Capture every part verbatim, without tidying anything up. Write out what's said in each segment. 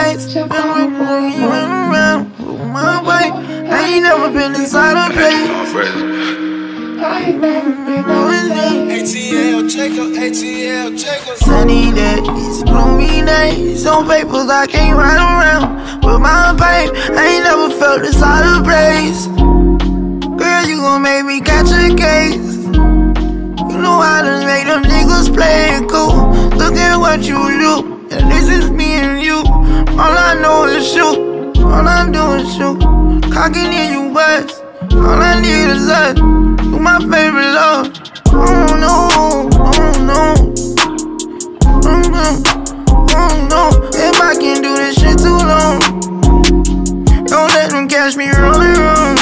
nights. Been around with my way. I ain't never been inside a place. A T L, check up, A T L, check up. Sunny days, gloomy days. On papers I can't ride around with my babe. I ain't never felt this out of place. Girl, you gon' make me catch a case. You know how to make them niggas play it cool. Look at what you do, and this is me and you. All I know is shoot, all I do is shoot. Cocking in you bust, all I need is us. You my favorite love. Oh no, oh no, oh no, oh no. If I can do this shit too long, don't let them catch me rolling wrong.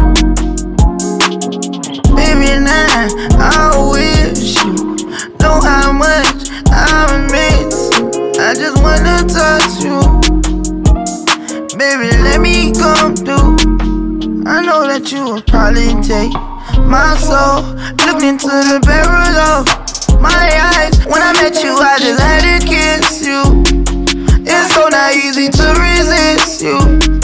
Baby, now I wish you know how much I miss. I just wanna touch you. Baby, let me come through. I know that you will probably take my soul. Look into the barrel of my eyes. When I met you, I just had to kiss you. It's so not easy to resist you.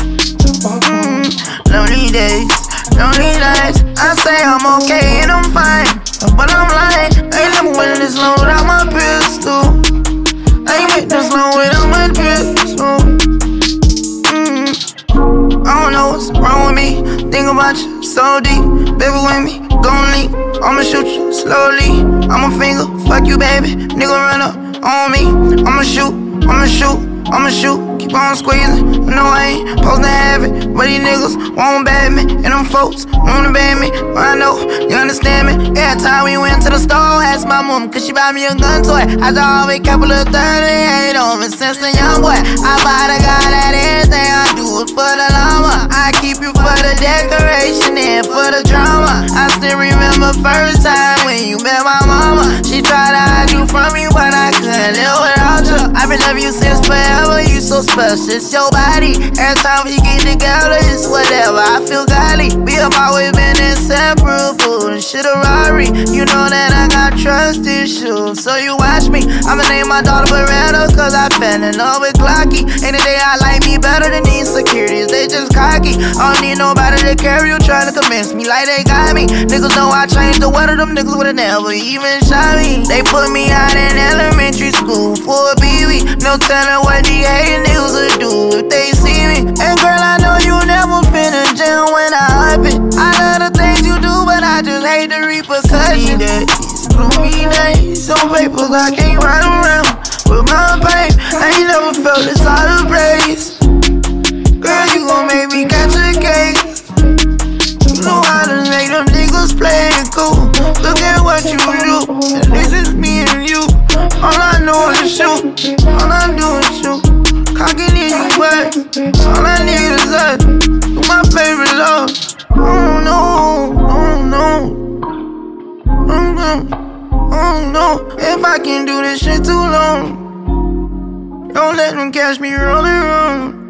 Mm, lonely days, lonely nights. I say I'm okay and I'm fine, but I'm lying. I ain't never went this long without my pistol. I ain't went this long without my pistol. Mm, I don't know what's wrong with me. Think about you so deep. Baby, with me, gon' leave. I'ma shoot you slowly. I'ma finger, fuck you, baby. Nigga, run up on me. I'ma shoot, I'ma shoot, I'ma shoot. Keep on squeezing. No, I ain't supposed to have it, but these niggas won't bad me. And them folks wanna ban me. Well, I know, you understand me. Every time we went to the store, asked my mom, cause she buy me a gun toy. I just always kept a little thirty-eight on me since a young boy. I buy the guy that everything I do is for the llama. I keep you for the decoration and for the drama. I still remember first time when you met my mama. She tried to hide you from me, but I couldn't live without you. I've been loving you since forever, you so special, it's your body. Every time we get together, it's whatever, I feel godly. We have always been inseparable, and shit a Rari. You know that I got trust issues, so you watch me. I'ma name my daughter Beretta, cause I fell in love with Glocky. Any day I like me better than these securities, they just cocky. I don't need nobody to carry you, trying to convince me like they got me. Niggas know I changed the weather, them niggas would've never even shot me. They put me out in elementary school for a B B. No telling what these hating niggas would do if they see me. And girl, I know you never finna jam when I hype it. I love the things you do, but I just hate the repercussions. These gloomy days, on papers I can't ride around with my babe. I ain't never felt this out of place. Girl, you gon' make me catch a case. You know how to make them niggas play it cool. Look at what you do, and this is me and you. All I know is shoot, all I do is shoot. Cocking in you butt, all I need is us. You my favorite love. Oh no, oh no, oh no, oh no. If I can do this shit too long, don't let them catch me rolling wrong.